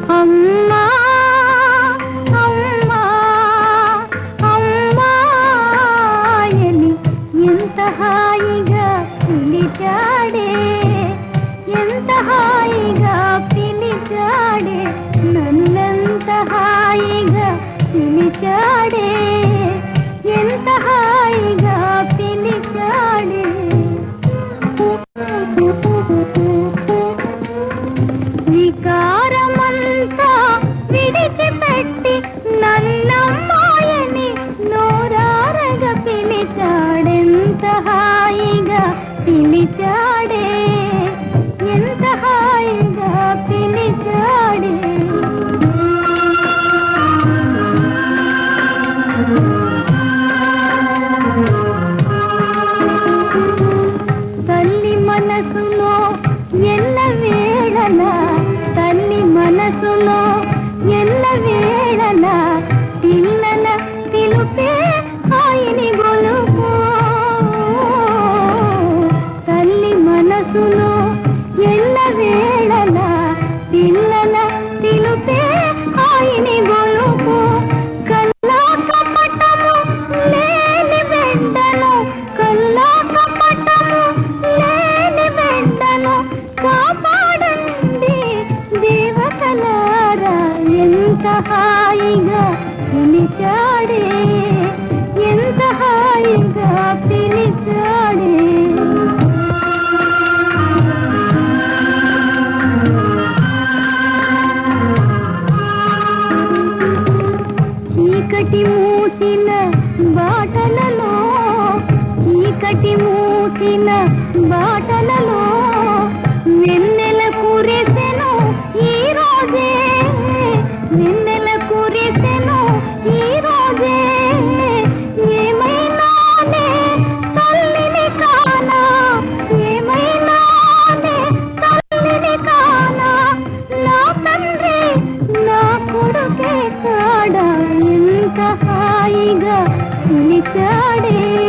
అమ్మా అమ్మా అమ్మాయని ఎంత హాయిగా పిలిచాడే, ఎంత హాయిగా పిలిచాడే, నన్నెంత హాయిగా పిలిచాడే, ఎంత హాయిగా పిలిచాడే. వికారమంతా విడిచిపెట్టి నన్నమ్మాయని నోరారగా పిలిచాడెంత హాయిగా పిలిచాడే, ఎంత హాయిగా పిలిచాడే. తల్లి మనసులో ఎల్ల వేళల, తల్లి మనసులో ఎల్ల వేళల పిల్లల పిలుపే హాయిని గొలుపు. తల్లి మనసులో ఎల్ల వేళల పిల్లల పిలుపే హాయిని గొలుపు. కల్లా కపటము లేని వెంటను, కల్లా కపటము లేని వెంటను కాపాడండి దేవతలారా, ఎంత హాయిగా పిలిచాడే, ఎంత హాయిగా పిలిచాడే. చీకటి మూసిన బాటలలో, చీకటి మూసిన బాటలలో వెన్నెల కురిసెను ఈ రోజే, వెన్నెల కురిసెను ఈ రోజే. ఏమైనానే తల్లిని కానా, ఏమైనానే తల్లిని కానా, నా తండ్రి నా కొడుకే కాడా, ఎంత హాయిగా పిలిచాడే.